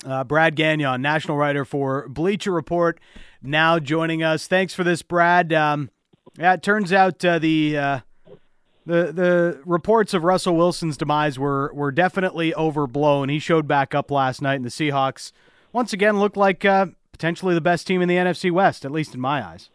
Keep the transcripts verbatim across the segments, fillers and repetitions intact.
Uh, Brad Gagnon, national writer for Bleacher Report, now joining us. Thanks for this, Brad. Um, yeah, it turns out uh, the uh, the the reports of Russell Wilson's demise were were definitely overblown. He showed back up last night, and the Seahawks once again looked like uh, potentially the best team in the N F C West, at least in my eyes.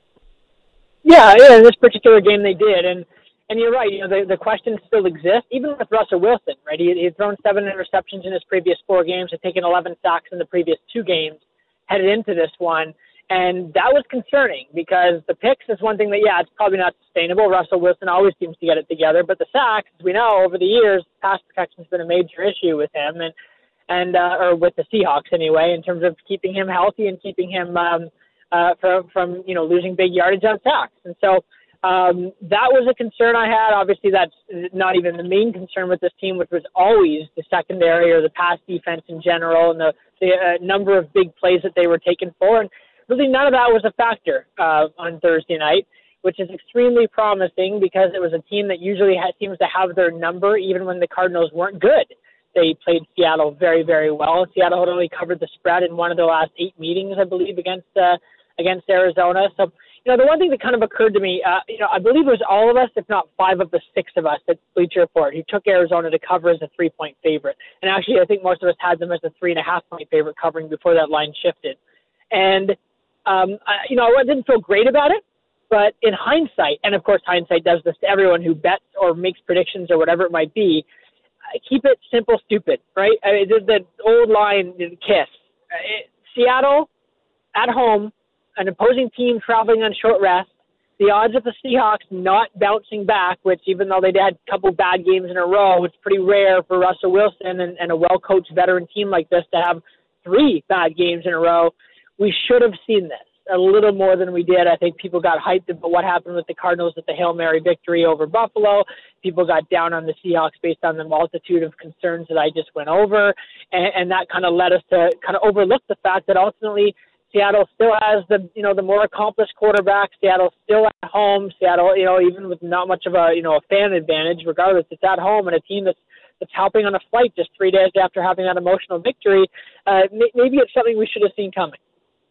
Yeah, yeah, in this particular game they did, and and you're right. You know, the the question still exists, even with Russell Wilson. Right, he had thrown seven interceptions in his previous four games, had taken eleven sacks in the previous two games, headed into this one, and that was concerning because the picks is one thing that, yeah, it's probably not sustainable. Russell Wilson always seems to get it together, but the sacks, as we know, over the years, pass protection has been a major issue with him, and and uh, or with the Seahawks anyway, in terms of keeping him healthy and keeping him um, uh, from from you know losing big yardage on sacks, and so. Um, that was a concern I had. Obviously, that's not even the main concern with this team, which was always the secondary or the pass defense in general and the, the uh, number of big plays that they were taken for. And really none of that was a factor uh, on Thursday night, which is extremely promising because it was a team that usually ha- seems to have their number even when the Cardinals weren't good. They played Seattle very, very well. Seattle had only covered the spread in one of their last eight meetings, I believe, against uh, against Arizona. So, you know, the one thing that kind of occurred to me, uh, you know, I believe it was all of us, if not five of the six of us at Bleacher Report, who took Arizona to cover as a three-point favorite. And actually, I think most of us had them as a three-and-a-half-point favorite covering before that line shifted. And, um, I, you know, I didn't feel great about it, but in hindsight, and of course hindsight does this to everyone who bets or makes predictions or whatever it might be, keep it simple, stupid, right? I mean, the, the old line, KISS. It, Seattle, at home, an opposing team traveling on short rest, the odds of the Seahawks not bouncing back, which even though they had a couple bad games in a row, it's pretty rare for Russell Wilson and, and a well-coached veteran team like this to have three bad games in a row. We should have seen this a little more than we did. I think people got hyped about what happened with the Cardinals at the Hail Mary victory over Buffalo. People got down on the Seahawks based on the multitude of concerns that I just went over, and, and that kind of led us to kind of overlook the fact that ultimately Seattle still has the, you know, the more accomplished quarterback. Seattle still at home. Seattle, you know, even with not much of a, you know, a fan advantage, regardless, it's at home and a team that's that's hopping on a flight just three days after having that emotional victory. Uh, maybe it's something we should have seen coming.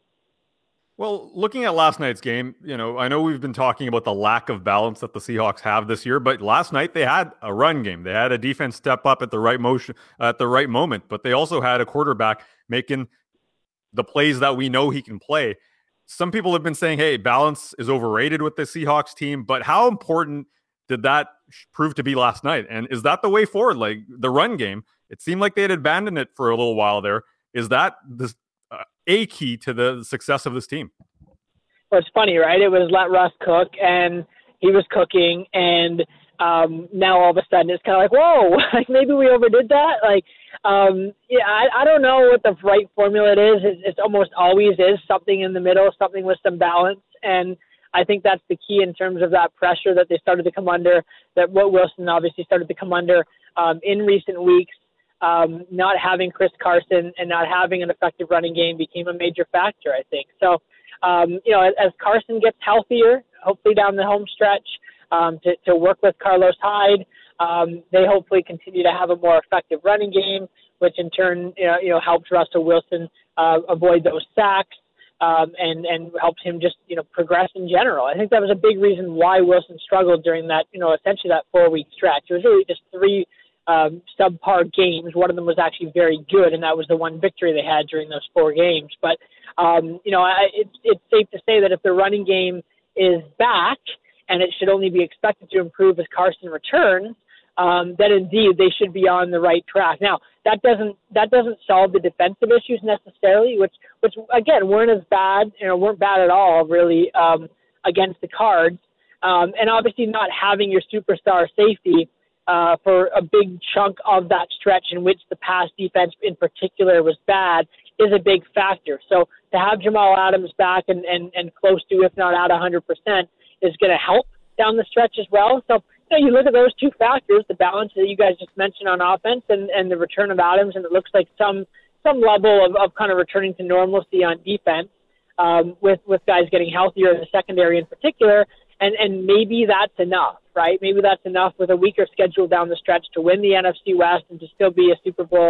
Well, looking at last night's game, you know, I know we've been talking about the lack of balance that the Seahawks have this year, but last night they had a run game. They had a defense step up at the right motion, at the right moment, but they also had a quarterback making the plays that we know he can play. Some people have been saying, hey, balance is overrated with the Seahawks team, but how important did that prove to be last night? And is that the way forward? Like the run game, it seemed like they had abandoned it for a little while there. Is that the uh, a key to the success of this team? Well, it's funny, right? It was let Russ cook, and he was cooking, and um, now all of a sudden it's kind of like, whoa, like maybe we overdid that. Like, um, yeah, I, I don't know what the right formula it is. It's, it's almost always is something in the middle, something with some balance, and I think that's the key in terms of that pressure that they started to come under, that what Wilson obviously started to come under um, in recent weeks. Um, not having Chris Carson and not having an effective running game became a major factor, I think. So, um, you know, as, as Carson gets healthier, hopefully down the home stretch, um, to, to work with Carlos Hyde, um, they hopefully continue to have a more effective running game, which in turn, you know, you know helps Russell Wilson uh, avoid those sacks. Um, and, and helps him just, you know, progress in general. I think that was a big reason why Wilson struggled during that, you know, essentially that four-week stretch. It was really just three um, subpar games. One of them was actually very good, and that was the one victory they had during those four games. But, um, you know, I, it's, it's safe to say that if the running game is back, and it should only be expected to improve as Carson returns, um, then indeed they should be on the right track. Now, that doesn't that doesn't solve the defensive issues necessarily, which which again weren't as bad, you know, weren't bad at all really um, against the Cards, um, and obviously not having your superstar safety uh, for a big chunk of that stretch in which the pass defense in particular was bad is a big factor. So to have Jamal Adams back and and, and close to, if not at one hundred percent, is going to help down the stretch as well. So, you know, you look at those two factors, the balance that you guys just mentioned on offense and, and the return of Adams, and it looks like some some level of, of kind of returning to normalcy on defense um, with, with guys getting healthier in the secondary in particular, and, and maybe that's enough, right? Maybe that's enough with a weaker schedule down the stretch to win the N F C West and to still be a Super Bowl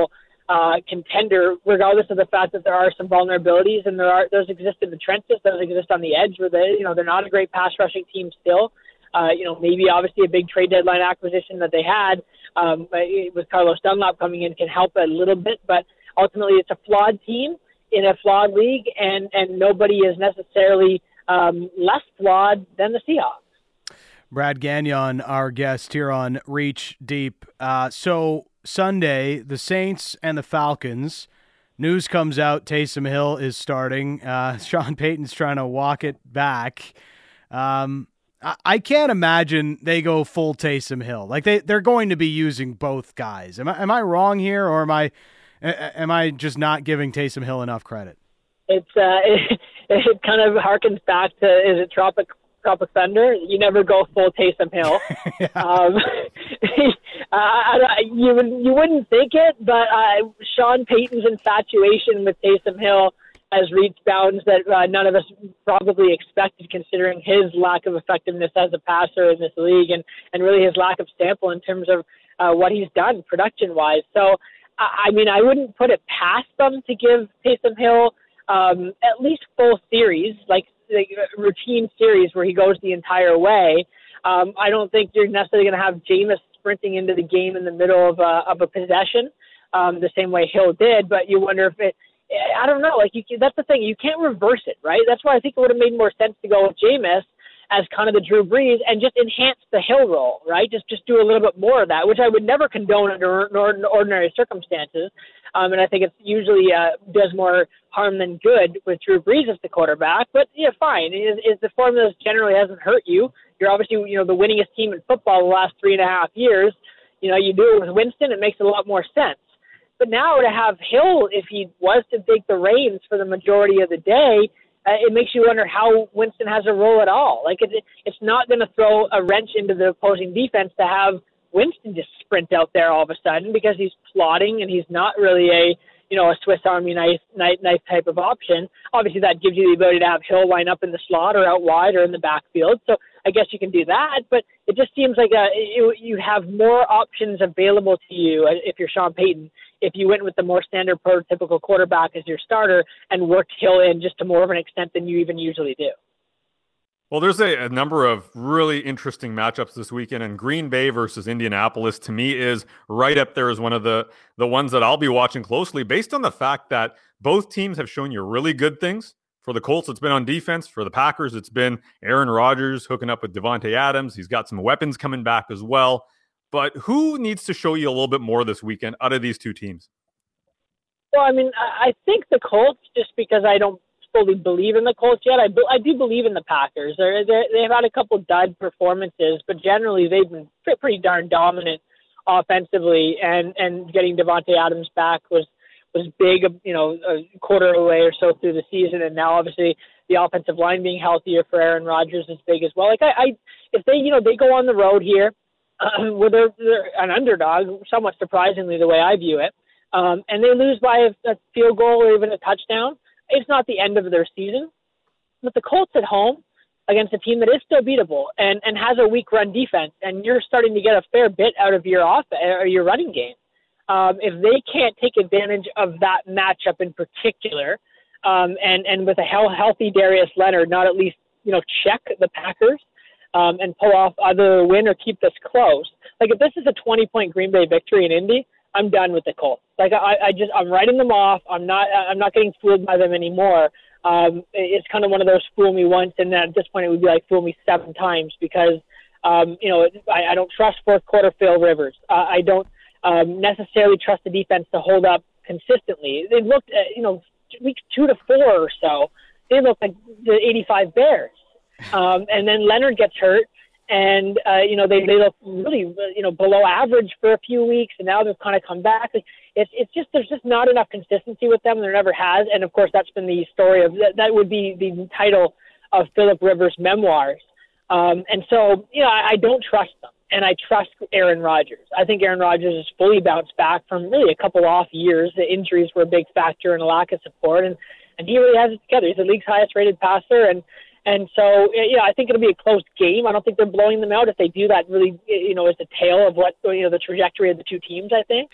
uh, contender, regardless of the fact that there are some vulnerabilities, and there are those exist in the trenches, those exist on the edge, where they, you know, they're not a great pass rushing team still. Uh, you know, maybe obviously a big trade deadline acquisition that they had um, with Carlos Dunlap coming in can help a little bit, but ultimately it's a flawed team in a flawed league, and, and nobody is necessarily um, less flawed than the Seahawks. Brad Gagnon, our guest here on Reach Deep. Uh, so Sunday, the Saints and the Falcons. News comes out Taysom Hill is starting. Uh, Sean Payton's trying to walk it back. Um, I, I can't imagine they go full Taysom Hill. Like they, they're going to be using both guys. Am I, am I wrong here, or am I am I just not giving Taysom Hill enough credit? It's uh, it, it kind of harkens back to, is it Tropic Tropic Thunder? You never go full Taysom Hill. yeah. um, uh, you would you wouldn't think it, but uh, Sean Payton's infatuation with Taysom Hill has reached bounds that uh, none of us probably expected, considering his lack of effectiveness as a passer in this league, and, and really his lack of sample in terms of uh, what he's done production-wise. So, I mean, I wouldn't put it past them to give Taysom Hill um, at least full series, like, like routine series where he goes the entire way. Um, I don't think you're necessarily going to have Jameis sprinting into the game in the middle of a, of a possession um, the same way Hill did, but you wonder if it, I don't know, like you, that's the thing, you can't reverse it, right? That's why I think it would have made more sense to go with Jameis as kind of the Drew Brees and just enhance the Hill role, right? Just just do a little bit more of that, which I would never condone under ordinary circumstances. Um, and I think it usually uh, does more harm than good with Drew Brees as the quarterback. But yeah, fine. Is, is the formula generally hasn't hurt you. You're obviously, you know, the winningest team in football the last three and a half years. You know, you do it with Winston, it makes a lot more sense. But now to have Hill, if he was to take the reins for the majority of the day, uh, it makes you wonder how Winston has a role at all. Like it, it's not going to throw a wrench into the opposing defense to have Winston just sprint out there all of a sudden, because he's plodding and he's not really a, you know, a Swiss Army knife, knife, knife type of option. Obviously, that gives you the ability to have Hill line up in the slot or out wide or in the backfield. So I guess you can do that, but it just seems like a, you, you have more options available to you if you're Sean Payton, if you went with the more standard prototypical quarterback as your starter and worked Hill in just to more of an extent than you even usually do. Well, there's a, a number of really interesting matchups this weekend, and Green Bay versus Indianapolis to me is right up there as one of the, the ones that I'll be watching closely, based on the fact that both teams have shown you really good things. For the Colts, it's been on defense. For the Packers, it's been Aaron Rodgers hooking up with Devontae Adams. He's got some weapons coming back as well. But who needs to show you a little bit more this weekend out of these two teams? Well, I mean, I think the Colts, just because I don't fully believe in the Colts yet. I, I do believe in the Packers. They're, they're, they've had a couple dud performances, but generally they've been pretty, pretty darn dominant offensively, and, and getting Devontae Adams back was, was big, you know, a quarter away or so through the season, and now obviously the offensive line being healthier for Aaron Rodgers is big as well. Like I, I if they, you know, they go on the road here, uh, where they're, they're an underdog, somewhat surprisingly the way I view it, um, and they lose by a, a field goal or even a touchdown, it's not the end of their season. But the Colts at home against a team that is still beatable and, and has a weak run defense, and you're starting to get a fair bit out of your off or your running game. Um, if they can't take advantage of that matchup in particular, um, and, and with a healthy Darius Leonard, not at least, you know, check the Packers um, and pull off either a win or keep this close. Like if this is a twenty-point Green Bay victory in Indy, I'm done with the Colts. Like I, I just, I'm writing them off. I'm not, I'm not getting fooled by them anymore. Um, it's kind of one of those fool me once, and at this point it would be like fool me seven times because, um, you know, I, I don't trust fourth quarter Phil Rivers. Uh, I don't um, necessarily trust the defense to hold up consistently. They looked at, you know, week two to four or so, they looked like the eighty-five Bears. Um, and then Leonard gets hurt. And, uh, you know, they, they look really, you know, below average for a few weeks, and now they've kind of come back. It's it's just, there's just not enough consistency with them. There never has. And, of course, that's been the story of, that, that would be the title of Philip Rivers' memoirs. Um, and so, you know, I, I don't trust them. And I trust Aaron Rodgers. I think Aaron Rodgers has fully bounced back from really a couple off years. The injuries were a big factor and a lack of support. And, and he really has it together. He's the league's highest rated passer. And, And so, yeah, I think it'll be a close game. I don't think they're blowing them out. If they do, that really, you know, is the tale of what, you know, the trajectory of the two teams, I think.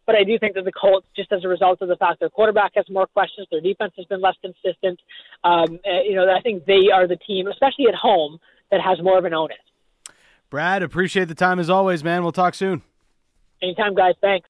But I do think that the Colts, just as a result of the fact their quarterback has more questions, their defense has been less consistent. Um, you know, I think they are the team, especially at home, that has more of an onus. Brad, appreciate the time as always, man. We'll talk soon. Anytime, guys. Thanks.